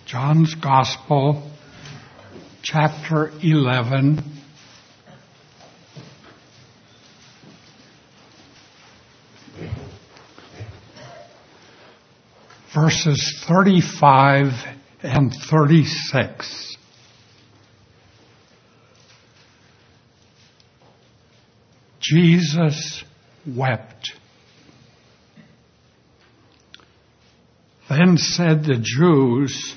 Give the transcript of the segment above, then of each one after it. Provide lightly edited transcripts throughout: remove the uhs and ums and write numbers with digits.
John's Gospel, chapter 11, verses 35 and 36. Jesus wept. Then said the Jews,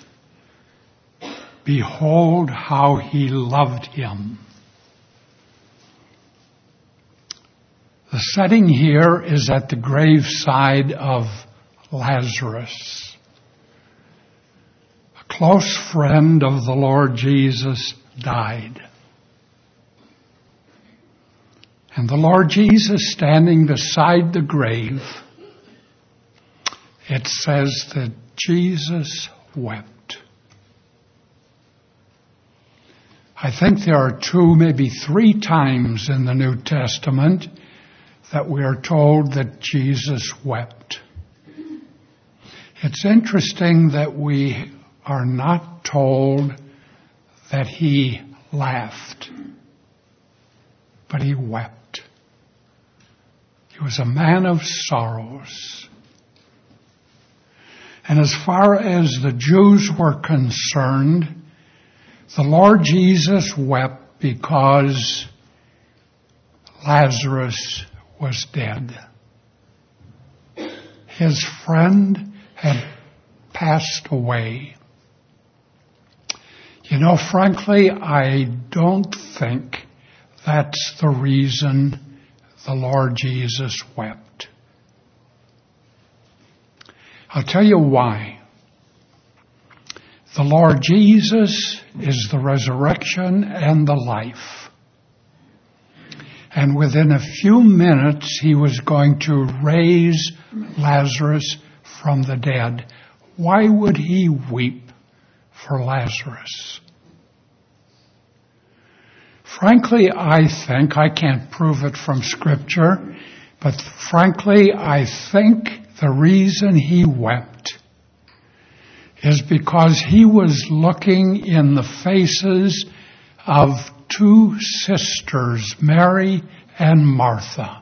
"Behold how he loved him." The setting here is at the graveside of Lazarus. A close friend of the Lord Jesus died. And the Lord Jesus standing beside the grave, it says that Jesus wept. I think there are 2, maybe 3 times in the New Testament that we are told that Jesus wept. It's interesting that we are not told that he laughed, but he wept. He was a man of sorrows. And as far as the Jews were concerned, the Lord Jesus wept because Lazarus was dead. His friend had passed away. You know, frankly, I don't think that's the reason the Lord Jesus wept. I'll tell you why. The Lord Jesus is the resurrection and the life. And within a few minutes, he was going to raise Lazarus from the dead. Why would he weep for Lazarus? Frankly, I think, I can't prove it from Scripture, but frankly, I think the reason he wept is because he was looking in the faces of 2 sisters, Mary and Martha.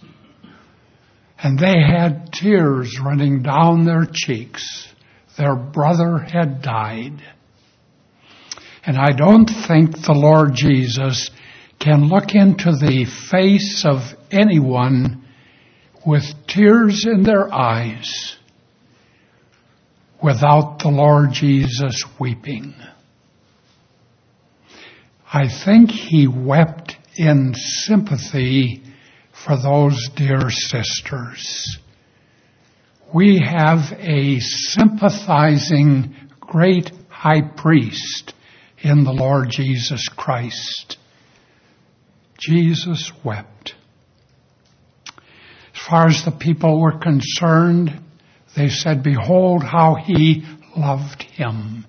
And they had tears running down their cheeks. Their brother had died. And I don't think the Lord Jesus can look into the face of anyone with tears in their eyes without the Lord Jesus weeping. I think he wept in sympathy for those dear sisters. We have a sympathizing great high priest in the Lord Jesus Christ. Jesus wept. As far as the people were concerned, they said, "Behold how he loved him."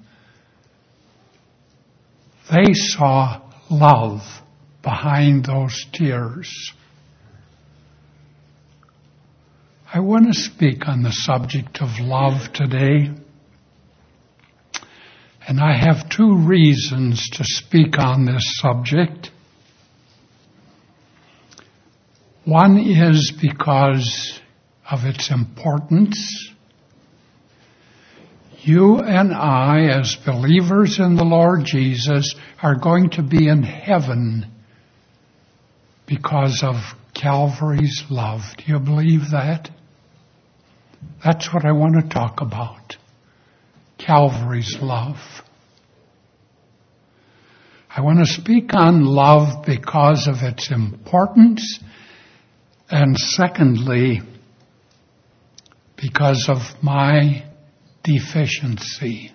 They saw love behind those tears. I want to speak on the subject of love today. And I have 2 reasons to speak on this subject. One is because of its importance. You and I, as believers in the Lord Jesus, are going to be in heaven because of Calvary's love. Do you believe that? That's what I want to talk about. Calvary's love. I want to speak on love because of its importance, and secondly, because of my deficiency.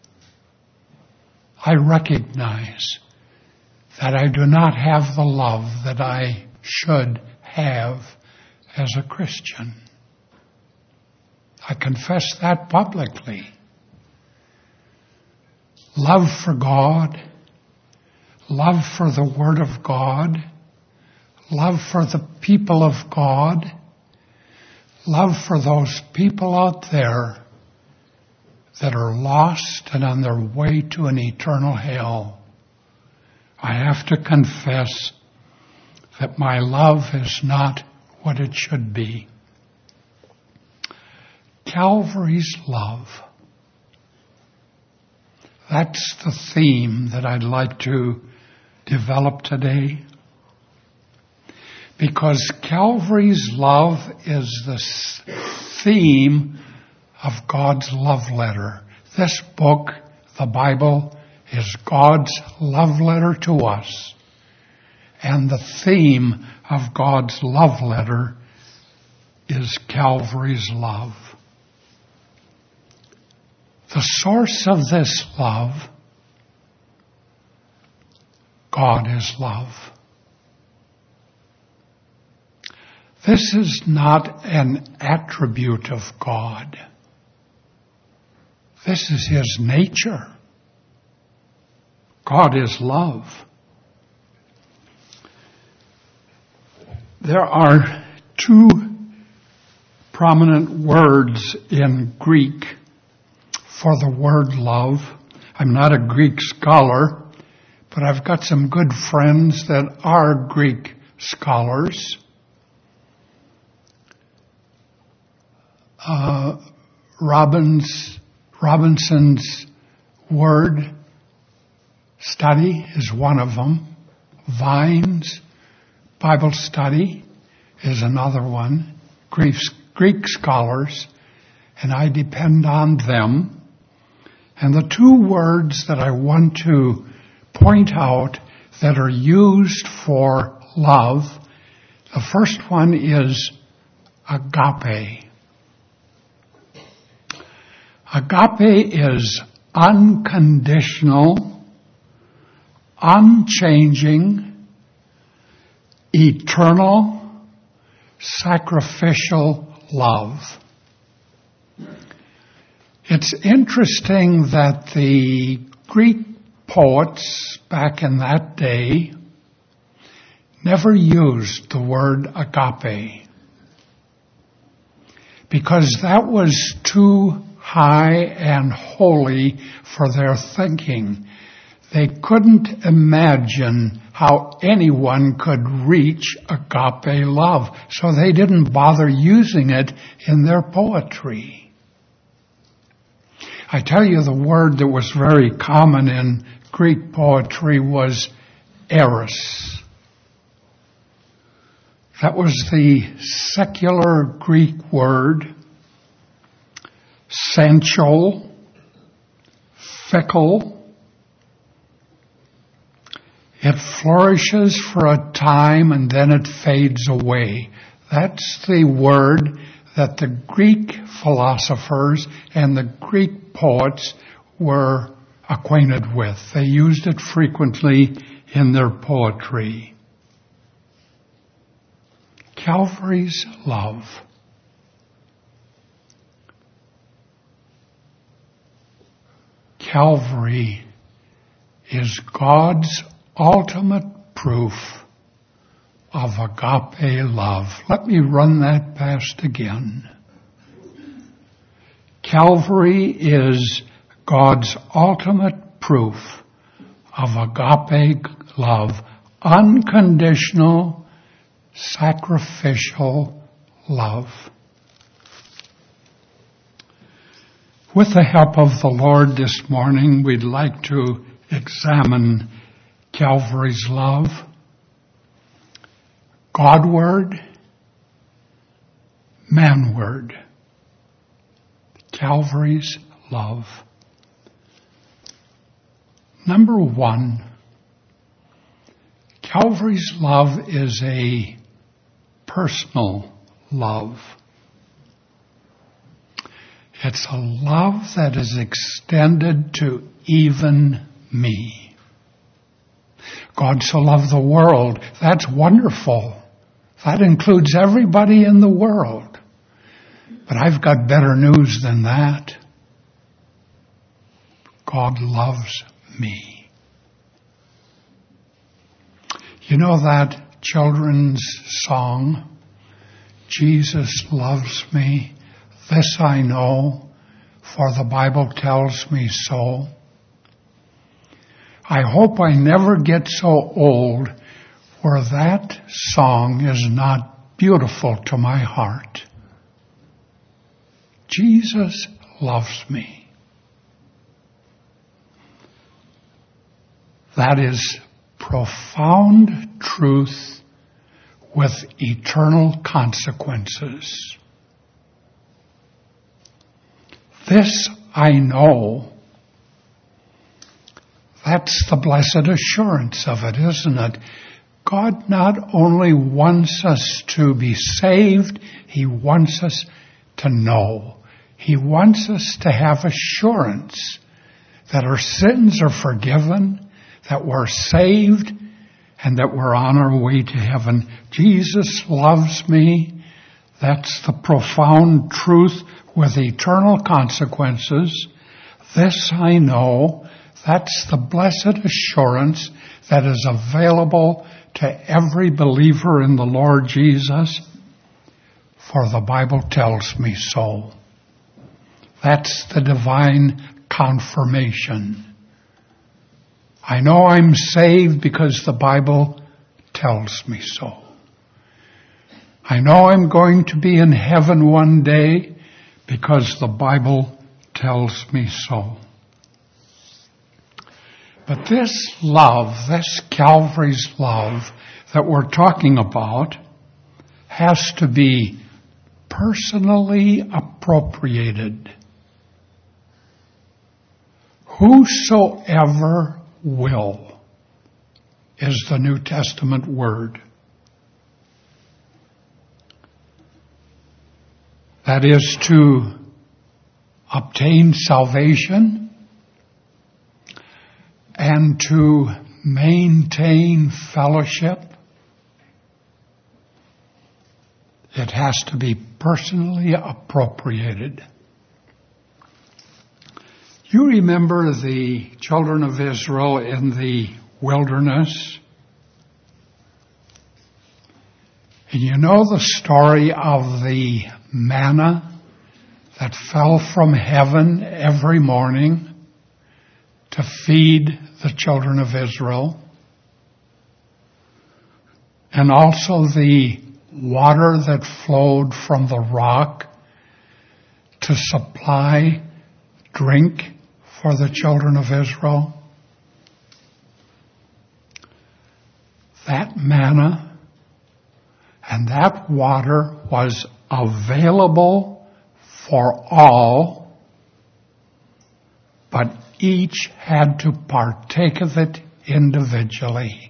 I recognize that I do not have the love that I should have as a Christian. I confess that publicly. Love for God, love for the Word of God, love for the people of God, love for those people out there that are lost and on their way to an eternal hell, I have to confess that my love is not what it should be. Calvary's love. That's the theme that I'd like to develop today. Because Calvary's love is the theme of God's love letter. This book, the Bible, is God's love letter to us. And the theme of God's love letter is Calvary's love. The source of this love, God is love. This is not an attribute of God. This is His nature. God is love. There are two prominent words in Greek for the word love. I'm not a Greek scholar, but I've got some good friends that are Greek scholars. Robinson's word study is one of them. Vine's Bible study is another one. Greek scholars, and I depend on them. And the two words that I want to point out that are used for love, the first one is agape. Agape is unconditional, unchanging, eternal, sacrificial love. It's interesting that the Greek poets back in that day never used the word agape, because that was too high and holy for their thinking. They couldn't imagine how anyone could reach agape love, so they didn't bother using it in their poetry. I tell you, the word that was very common in Greek poetry was eros. That was the secular Greek word, sensual, fickle. It flourishes for a time and then it fades away. That's the word that the Greek philosophers and the Greek poets were acquainted with. They used it frequently in their poetry. Calvary's love. Calvary is God's ultimate proof of agape love. Let me run that past again. Calvary is God's ultimate proof of agape love, unconditional, sacrificial love. With the help of the Lord this morning, we'd like to examine Calvary's love. God-word, man-word. Calvary's love. Number one, Calvary's love is a personal love. It's a love that is extended to even me. God so loved the world. That's wonderful. That includes everybody in the world. But I've got better news than that. God loves me. You know that children's song, Jesus loves me, this I know, for the Bible tells me so. I hope I never get so old where that song is not beautiful to my heart. Jesus loves me. That is profound truth with eternal consequences. This I know. That's the blessed assurance of it, isn't it? God not only wants us to be saved, He wants us to know. He wants us to have assurance that our sins are forgiven, that we're saved, and that we're on our way to heaven. Jesus loves me. That's the profound truth with eternal consequences. This I know. That's the blessed assurance that is available to every believer in the Lord Jesus, for the Bible tells me so. That's the divine confirmation. I know I'm saved because the Bible tells me so. I know I'm going to be in heaven one day because the Bible tells me so. But this love, this Calvary's love that we're talking about, has to be personally appropriated. Whosoever will is the New Testament word. That is to obtain salvation and to maintain fellowship. It has to be personally appropriated. You remember the children of Israel in the wilderness? And you know the story of the manna that fell from heaven every morning to feed the children of Israel, and also the water that flowed from the rock to supply drink for the children of Israel. That manna and that water was available for all, but each had to partake of it individually.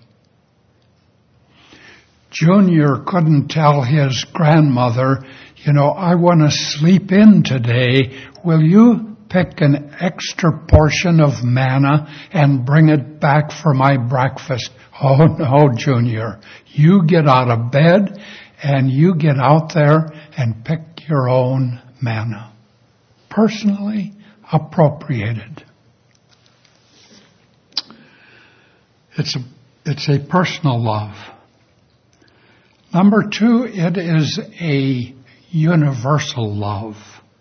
Junior couldn't tell his grandmother, I want to sleep in today. Will you pick an extra portion of manna and bring it back for my breakfast? Oh no, Junior. You get out of bed and you get out there and pick your own manna. Personally appropriated. It's a personal love. Number two, it is a universal love.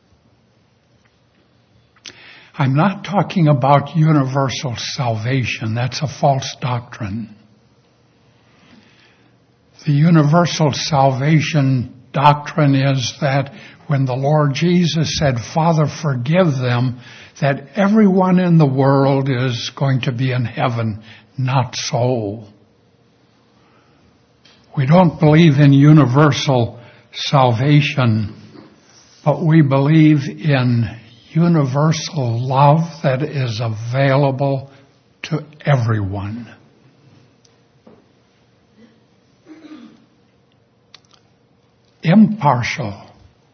I'm not talking about universal salvation. That's a false doctrine. The universal salvation doctrine is that when the Lord Jesus said, Father, forgive them, that everyone in the world is going to be in heaven. Not so. We don't believe in universal salvation, but we believe in universal love that is available to everyone. Impartial.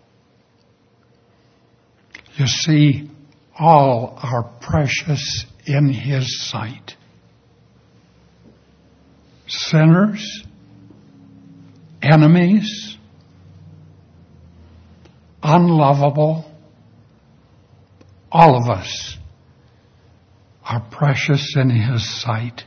You see, all are precious in His sight. Sinners, enemies, unlovable, all of us are precious in His sight.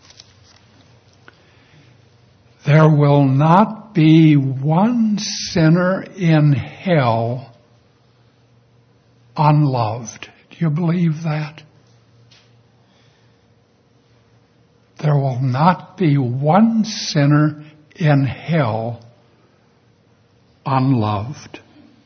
There will not be one sinner in hell unloved. Do you believe that? There will not be one sinner in hell unloved.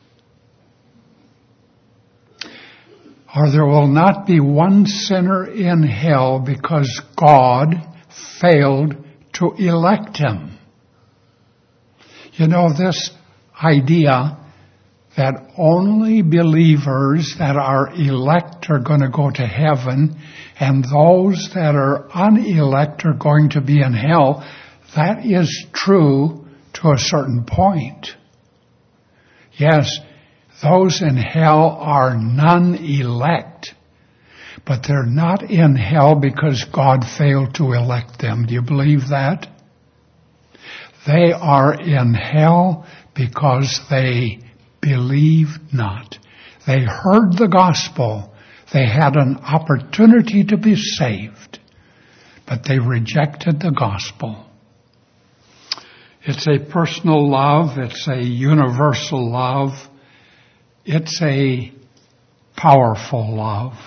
Or there will not be one sinner in hell because God failed to elect him. You know, this idea that only believers that are elect are going to go to heaven and those that are unelect are going to be in hell, that is true to a certain point. Yes, those in hell are non-elect, but they're not in hell because God failed to elect them. Do you believe that? They are in hell because they believed not. They heard the gospel. They had an opportunity to be saved, but they rejected the gospel. It's a personal love. It's a universal love. It's a powerful love.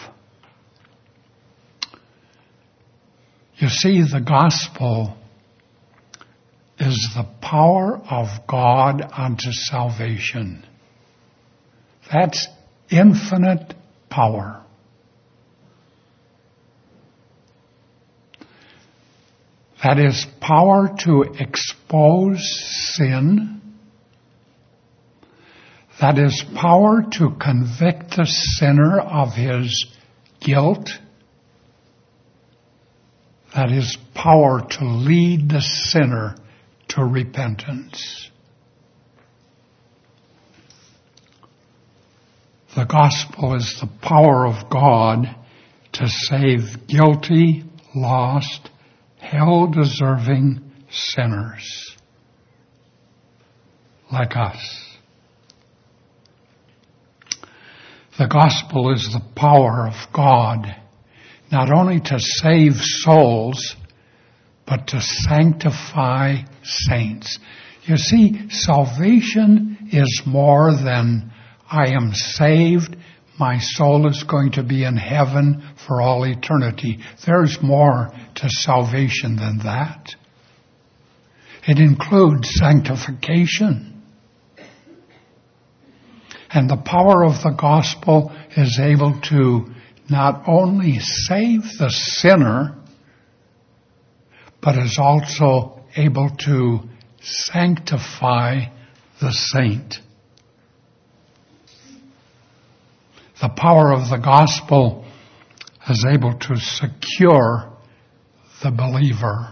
You see, the gospel is the power of God unto salvation. That's infinite power. That is power to expose sin. That is power to convict the sinner of his guilt. That is power to lead the sinner to repentance. The gospel is the power of God to save guilty, lost, hell-deserving sinners like us. The gospel is the power of God not only to save souls, but to sanctify saints. You see, salvation is more than I am saved, my soul is going to be in heaven for all eternity. There's more to salvation than that. It includes sanctification. And the power of the gospel is able to not only save the sinner, but is also able to sanctify the saint. The power of the gospel is able to secure the believer.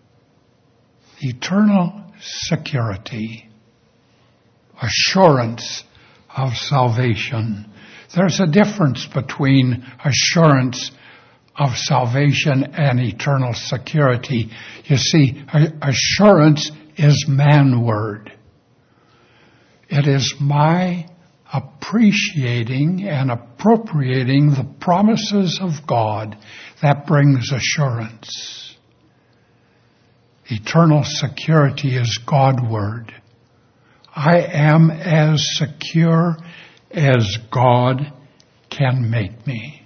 Eternal security, assurance of salvation. There's a difference between assurance of salvation and eternal security. You see, assurance is man-word. It is my appreciating and appropriating the promises of God that brings assurance. Eternal security is God-word. I am as secure as God can make me.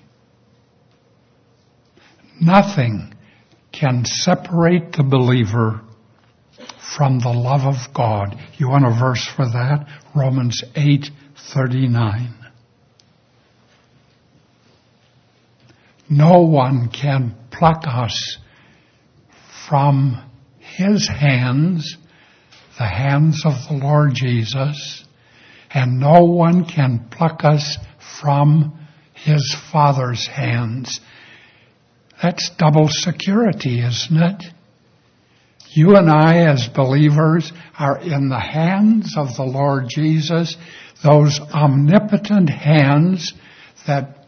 Nothing can separate the believer from the love of God. You want a verse for that? Romans 8:39. No one can pluck us from His hands, the hands of the Lord Jesus, and no one can pluck us from His Father's hands. That's double security, isn't it? You and I as believers are in the hands of the Lord Jesus, those omnipotent hands that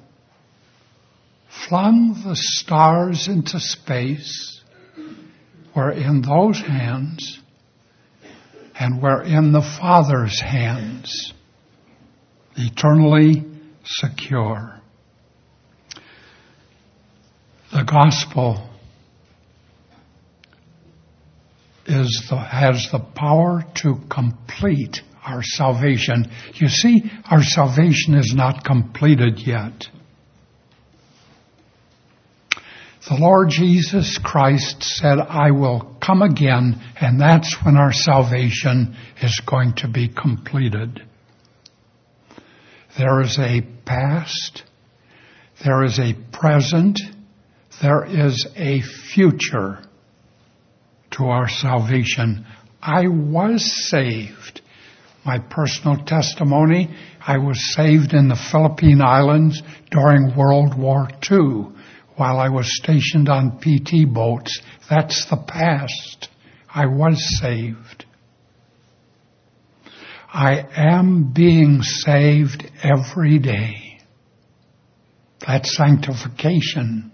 flung the stars into space. We're in those hands, and we're in the Father's hands, eternally secure. The gospel has the power to complete our salvation. You see, our salvation is not completed yet. The Lord Jesus Christ said, I will come again, and that's when our salvation is going to be completed. There is a past, there is a present, there is a future to our salvation. I was saved. My personal testimony, I was saved in the Philippine Islands during World War II while I was stationed on PT boats. That's the past. I was saved. I am being saved every day. That's sanctification.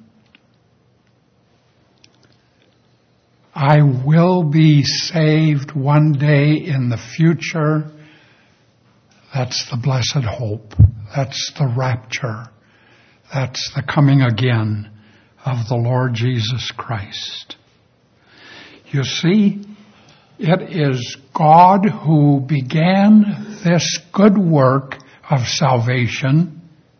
I will be saved one day in the future. That's the blessed hope. That's the rapture. That's the coming again of the Lord Jesus Christ. You see, it is God who began this good work of salvation,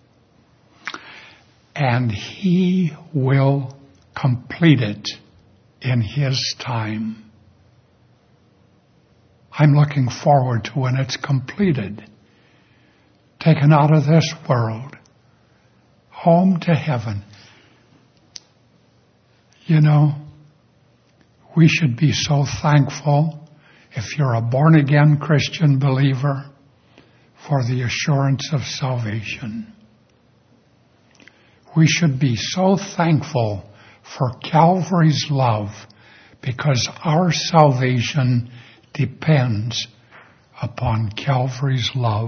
and He will complete it in His time. I'm looking forward to when it's completed. Taken out of this world, home to heaven. You know, we should be so thankful, if you're a born-again Christian believer, for the assurance of salvation. We should be so thankful for Calvary's love, because our salvation depends upon Calvary's love.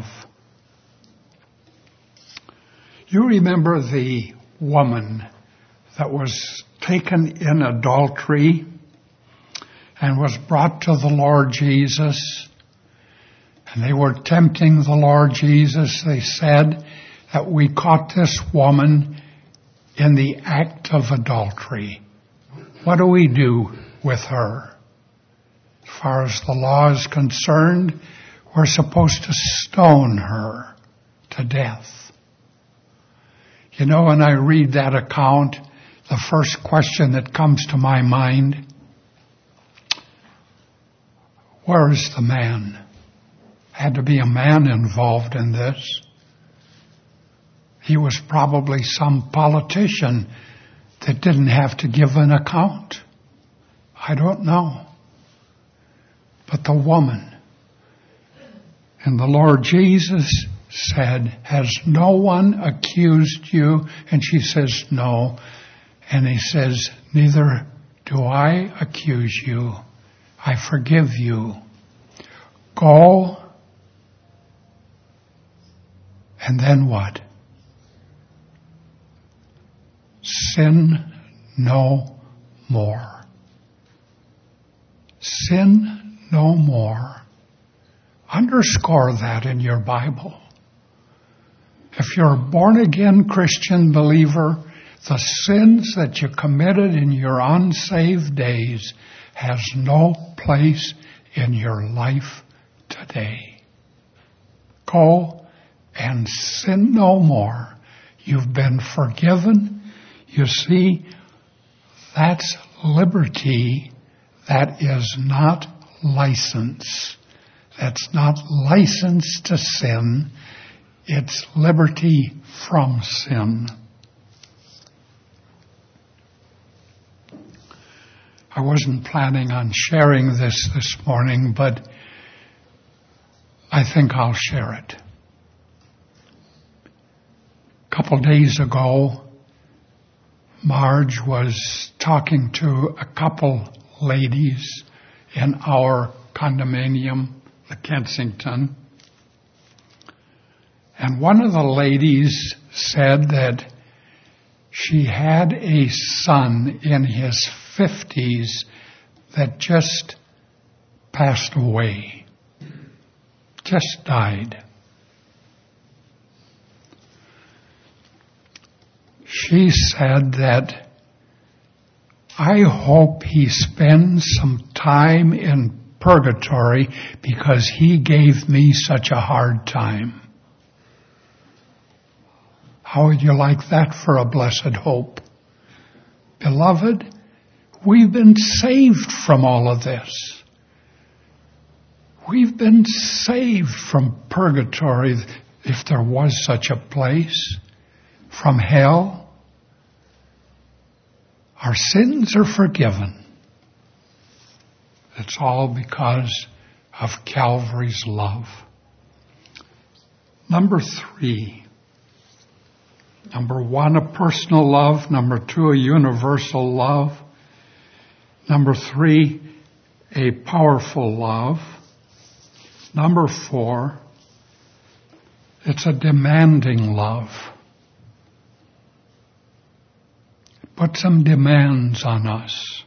You remember the woman that was taken in adultery and was brought to the Lord Jesus, and they were tempting the Lord Jesus. They said that we caught this woman in the act of adultery. What do we do with her? As far as the law is concerned, we're supposed to stone her to death. You know, when I read that account, the first question that comes to my mind, where is the man? Had to be a man involved in this. He was probably some politician that didn't have to give an account. I don't know. But the woman, and the Lord Jesus said, has no one accused you? And she says, no. And He says, neither do I accuse you. I forgive you. Go. And then what? Sin no more. Sin no more. Underscore that in your Bible. If you're a born-again Christian believer, the sins that you committed in your unsaved days has no place in your life today. Go and sin no more. You've been forgiven. You see, that's liberty. That is not license. That's not license to sin. It's liberty from sin. I wasn't planning on sharing this morning, but I think I'll share it. A couple days ago, Marge was talking to a couple ladies in our condominium, the Kensington. And one of the ladies said that she had a son in his 50s that just passed away, just died. She said that, I hope he spends some time in purgatory because he gave me such a hard time. How would you like that for a blessed hope? Beloved, we've been saved from all of this. We've been saved from purgatory, if there was such a place, from hell. Our sins are forgiven. It's all because of Calvary's love. Number 3. Number 1, a personal love. Number 2, a universal love. Number 3, a powerful love. Number 4, it's a demanding love. Put some demands on us.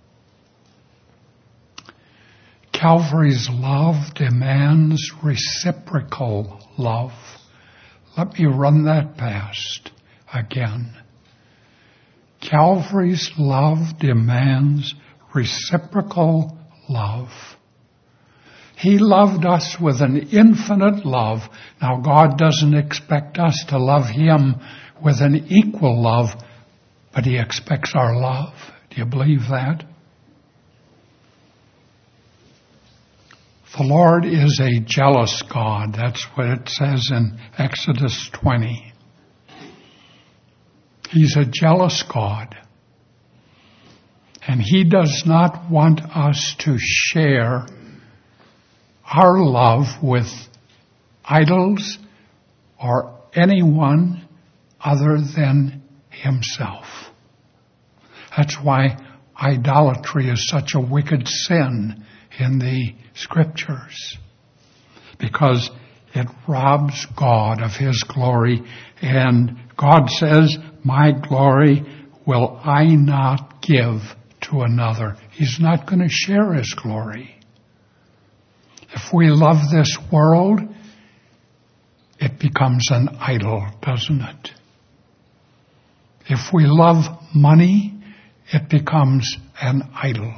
Calvary's love demands reciprocal love. Let me run that past again. Calvary's love demands reciprocal love. He loved us with an infinite love. Now, God doesn't expect us to love Him with an equal love, but He expects our love. Do you believe that? The Lord is a jealous God. That's what it says in Exodus 20. He's a jealous God. And He does not want us to share our love with idols or anyone other than Himself. That's why idolatry is such a wicked sin in the Scriptures, because it robs God of His glory, and God says, my glory will I not give to another. He's not going to share His glory. If we love this world, it becomes an idol, doesn't it? If we love money, it becomes an idol.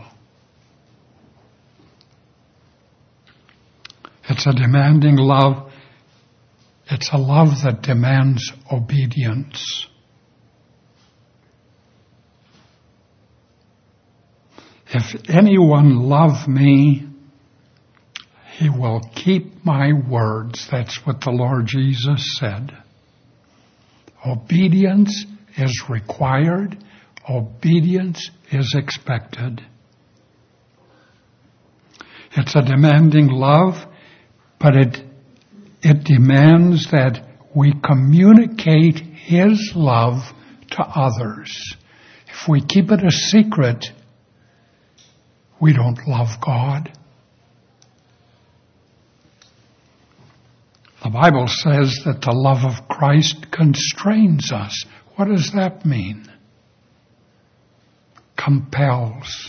It's a demanding love. It's a love that demands obedience. If anyone love me, he will keep my words. That's what the Lord Jesus said. Obedience is required. Obedience is expected. It's a demanding love. But it demands that we communicate His love to others. If we keep it a secret, we don't love God. The Bible says that the love of Christ constrains us. What does that mean? Compels.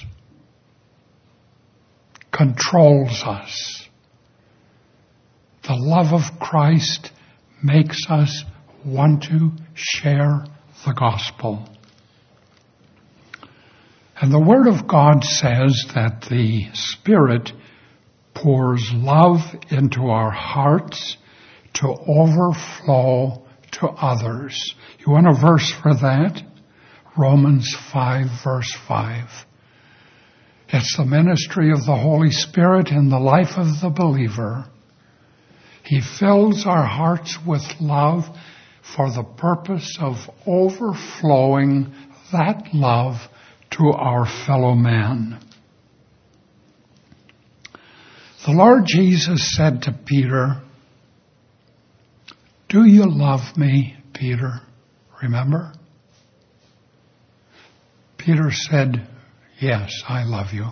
Controls us. The love of Christ makes us want to share the gospel. And the Word of God says that the Spirit pours love into our hearts to overflow to others. You want a verse for that? Romans 5, verse 5. It's the ministry of the Holy Spirit in the life of the believer. He fills our hearts with love for the purpose of overflowing that love to our fellow man. The Lord Jesus said to Peter, "Do you love me, Peter?" Remember? Peter said, "Yes, I love you."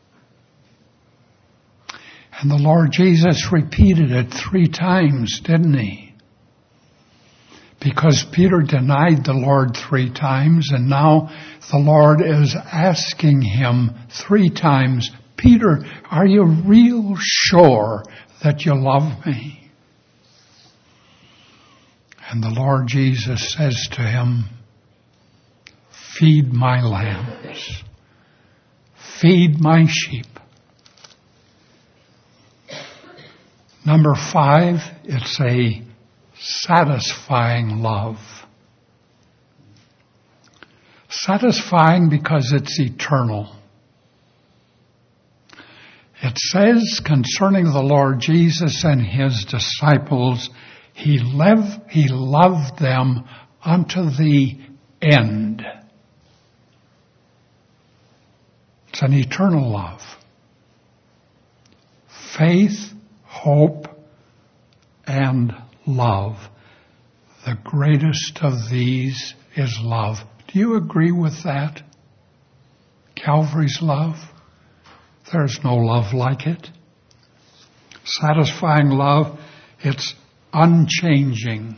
And the Lord Jesus repeated it 3 times, didn't He? Because Peter denied the Lord 3 times, and now the Lord is asking him 3 times, "Peter, are you real sure that you love me?" And the Lord Jesus says to him, "Feed my lambs. Feed my sheep." Number 5, it's a satisfying love. Satisfying because it's eternal. It says concerning the Lord Jesus and his disciples, he loved them unto the end. It's an eternal love. Faith, hope, and love. The greatest of these is love. Do you agree with that? Calvary's love? There's no love like it. Satisfying love, it's unchanging.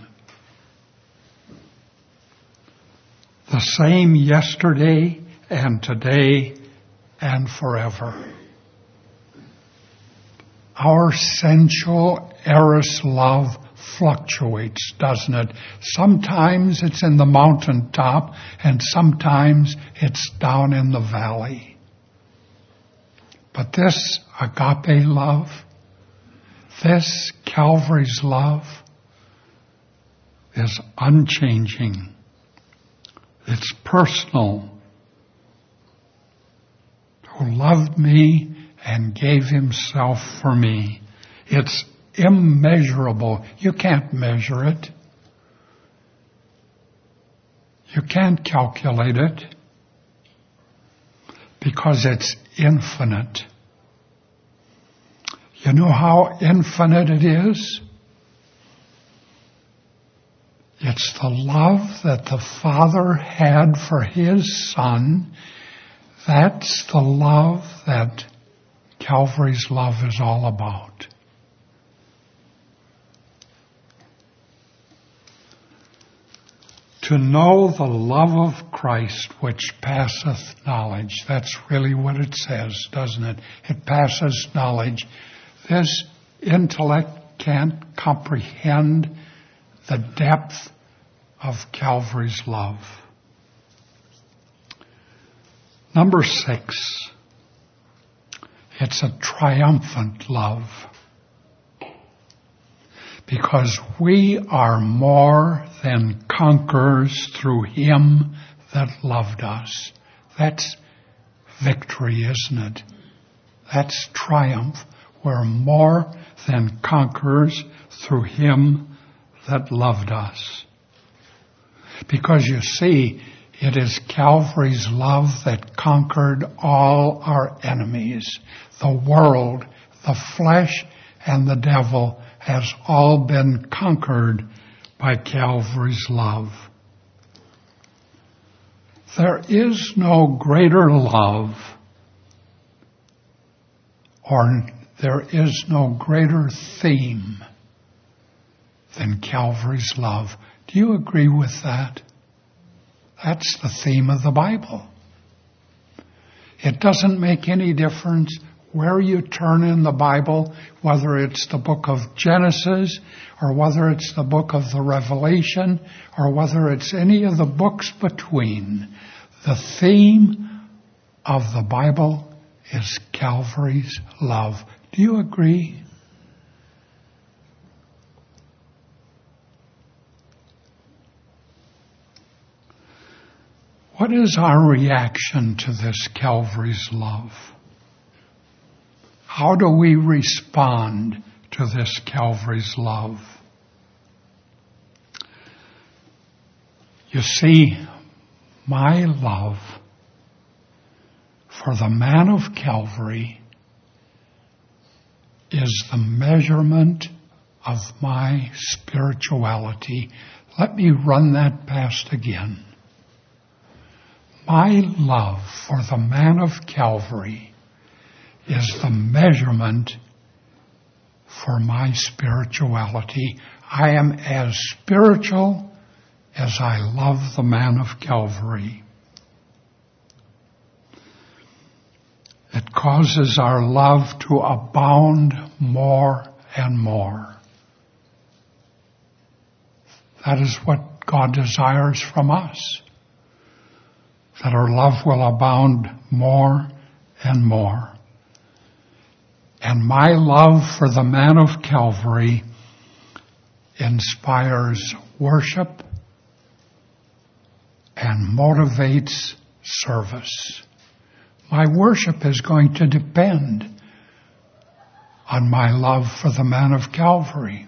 The same yesterday and today and forever. Our sensual, eros love fluctuates, doesn't it? Sometimes it's in the mountaintop and sometimes it's down in the valley. But this agape love, this Calvary's love, is unchanging. It's personal. Who loved me and gave himself for me. It's immeasurable. You can't measure it. You can't calculate it because it's infinite. You know how infinite it is? It's the love that the Father had for his Son. That's the love that Calvary's love is all about. To know the love of Christ which passeth knowledge. That's really what it says, doesn't it? It passes knowledge. This intellect can't comprehend the depth of Calvary's love. Number 6. It's a triumphant love. Because we are more than conquerors through him that loved us. That's victory, isn't it? That's triumph. We're more than conquerors through him that loved us. Because you see, it is Calvary's love that conquered all our enemies. The world, the flesh, and the devil has all been conquered by Calvary's love. There is no greater love, or there is no greater theme than Calvary's love. Do you agree with that? That's the theme of the Bible. It doesn't make any difference where you turn in the Bible, whether it's the book of Genesis, or whether it's the book of the Revelation, or whether it's any of the books between. The theme of the Bible is Calvary's love. Do you agree? What is our reaction to this Calvary's love? How do we respond to this Calvary's love? You see, my love for the man of Calvary is the measurement of my spirituality. Let me run that past again. My love for the man of Calvary is the measurement for my spirituality. I am as spiritual as I love the man of Calvary. It causes our love to abound more and more. That is what God desires from us, that our love will abound more and more. And my love for the man of Calvary inspires worship and motivates service. My worship is going to depend on my love for the man of Calvary.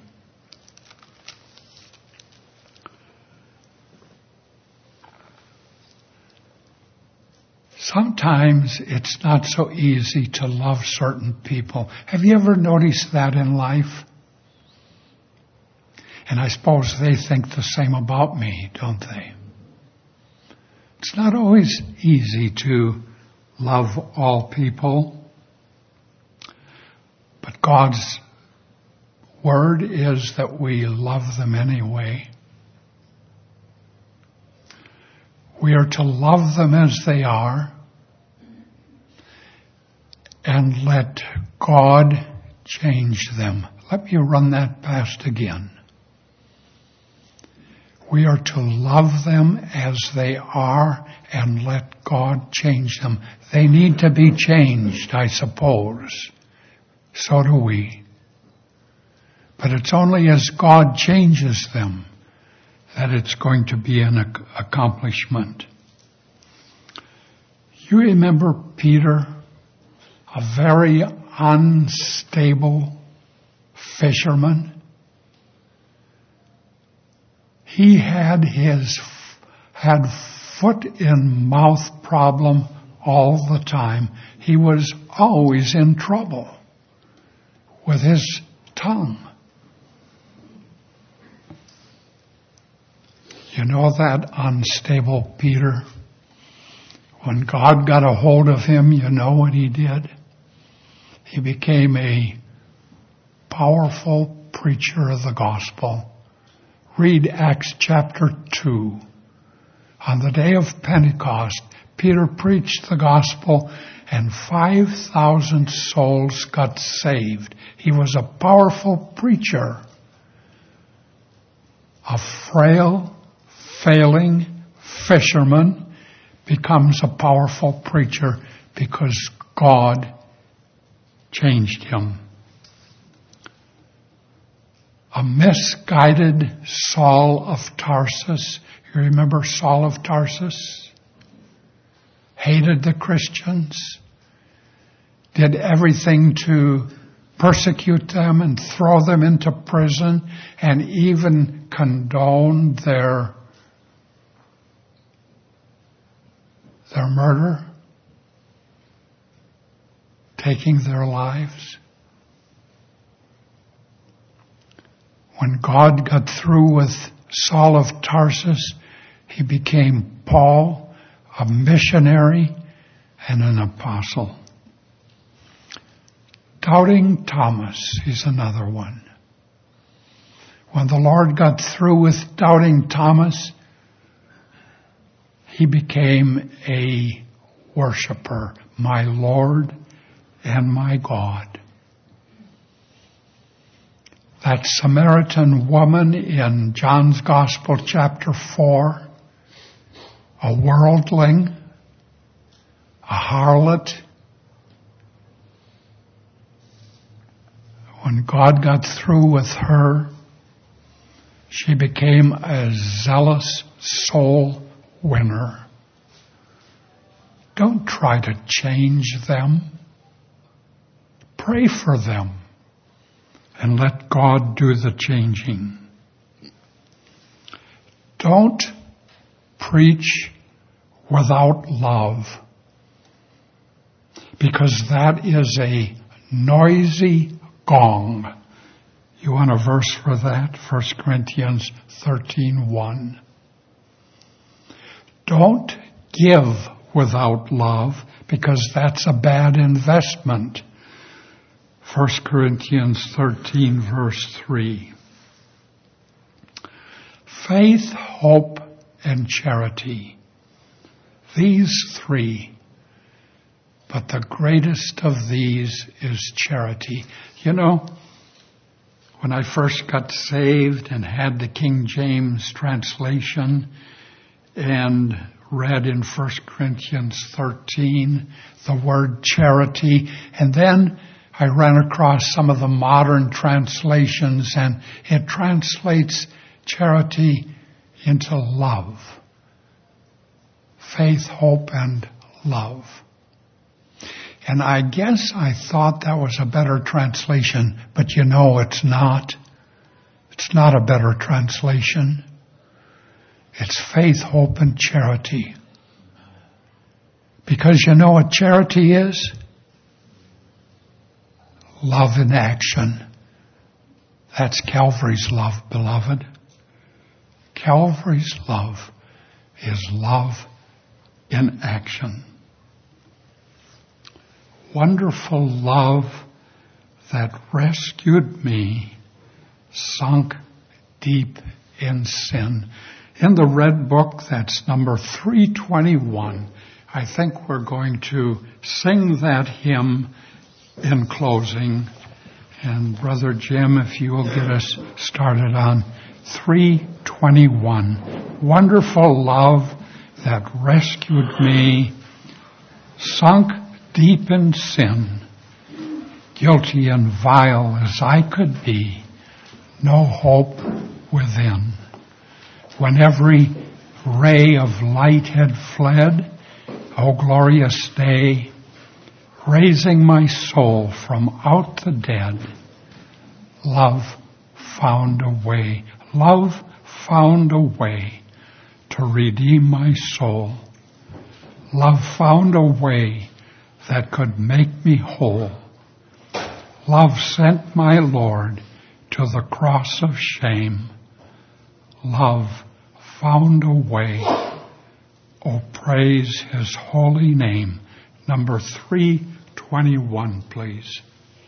Sometimes it's not so easy to love certain people. Have you ever noticed that in life? And I suppose they think the same about me, don't they? It's not always easy to love all people, but God's word is that we love them anyway. We are to love them as they are and let God change them. Let me run that past again. We are to love them as they are and let God change them. They need to be changed, I suppose. So do we. But it's only as God changes them that it's going to be an accomplishment. You remember Peter, a very unstable fisherman? He had foot in mouth problem all the time. He was always in trouble with his tongue. You know that unstable Peter? When God got a hold of him, you know what he did? He became a powerful preacher of the gospel. Read Acts chapter 2. On the day of Pentecost, Peter preached the gospel and 5,000 souls got saved. He was a powerful preacher. A frail, failing fisherman becomes a powerful preacher because God changed him. A misguided Saul of Tarsus. You remember Saul of Tarsus? Hated the Christians. Did everything to persecute them and throw them into prison and even condoned their murder, taking their lives. When God got through with Saul of Tarsus, he became Paul, a missionary and an apostle. Doubting Thomas is another one. When the Lord got through with doubting Thomas, he became a worshiper, my Lord and my God. That Samaritan woman in John's Gospel, chapter 4, a worldling, a harlot. When God got through with her, she became a zealous soul winner. Don't try to change them. Pray for them and let God do the changing. Don't preach without love, because that is a noisy gong. You want a verse for that? 1 Corinthians 13:1. Don't give without love, because that's a bad investment. 1 Corinthians 13, verse 3. Faith, hope, and charity. These three. But the greatest of these is charity. You know, when I first got saved and had the King James translation and read in 1 Corinthians 13 the word charity, and then I ran across some of the modern translations, and it translates charity into love. Faith, hope, and love. And I guess I thought that was a better translation, but you know it's not. It's not a better translation. It's faith, hope, and charity. Because you know what charity is? Love in action. That's Calvary's love, beloved. Calvary's love is love in action. Wonderful love that rescued me, sunk deep in sin. In the Red Book, that's number 321. I think we're going to sing that hymn in closing. And Brother Jim, if you will get us started on 321. Wonderful love that rescued me, sunk deep in sin, guilty and vile as I could be, no hope within. When every ray of light had fled, O glorious day, raising my soul from out the dead, love found a way to redeem my soul. Love found a way that could make me whole. Love sent my Lord to the cross of shame. Love found a way. Oh, praise his holy name. Number 321, please.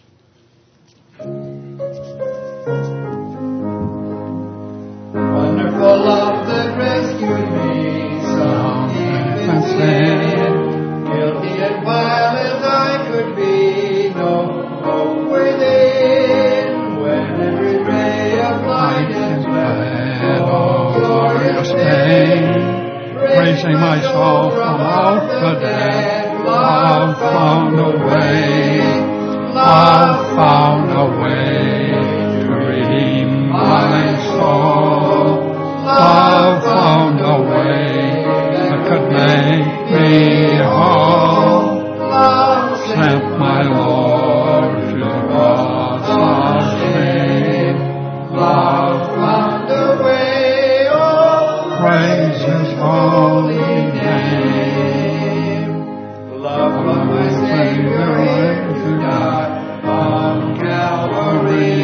Wonderful love that rescued me, sunk deep in sin, guilty and vile as I could be, no hope within. When every ray of light is fled, oh glorious day, raising my soul from out the dead, love found a way, love found a way to redeem my soul. Love found a way that could make me whole. Love sent my Lord to the cross of shame. Love found a way, oh, praise his holy name. love of my Savior to die on Calvary.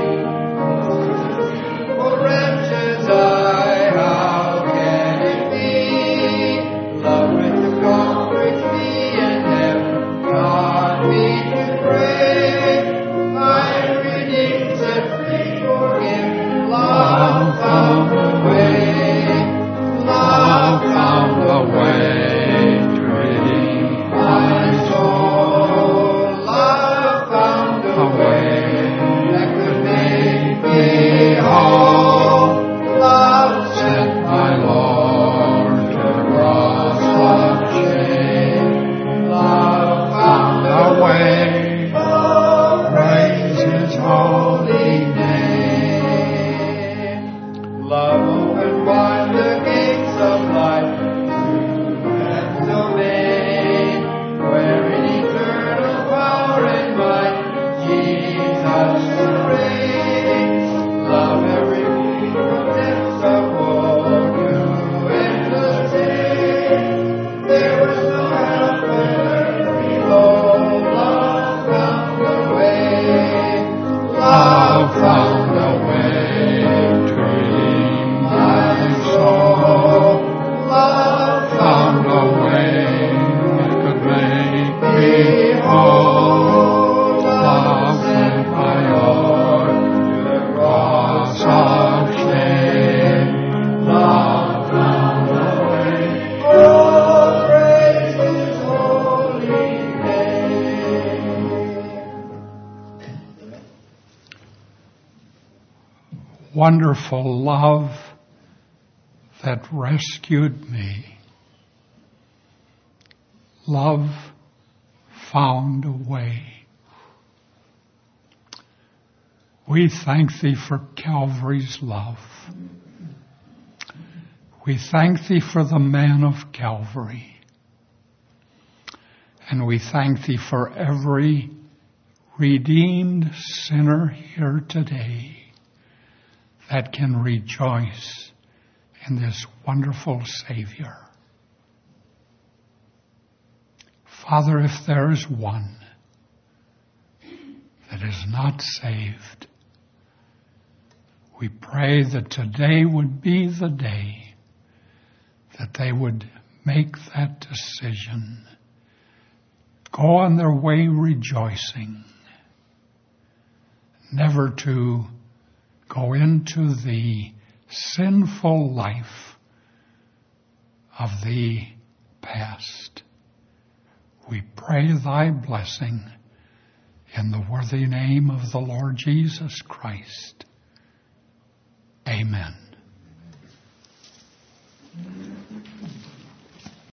For wretched I, how can it be? Love with the comforts me and never taught me to pray. My redeemed, set free, forgiven. Love found a way. Love found a way to redeem my soul. Love found a way that could make me whole. Love sent my Lord to the cross of shame. Love found a way. Praise his holy name. Love opened wide the gates of life to heaven's domain, where in eternal power and might Jesus reigns. Love every weak from depths of woe to endless day. There was no help when earth below. Love found a way. Love found a way to redeem my soul. Love found a way that could make me whole. Love sent my Lord to the cross of shame. Love found a way. Oh, praise his holy name. Wonderful love that rescued me. Love found a way. We thank thee for Calvary's love. We thank thee for the man of Calvary. And we thank thee for every redeemed sinner here today that can rejoice in this wonderful Savior. Father, if there is one that is not saved, we pray that today would be the day that they would make that decision, go on their way rejoicing, never to go into the sinful life of the past. We pray thy blessing in the worthy name of the Lord Jesus Christ. Amen.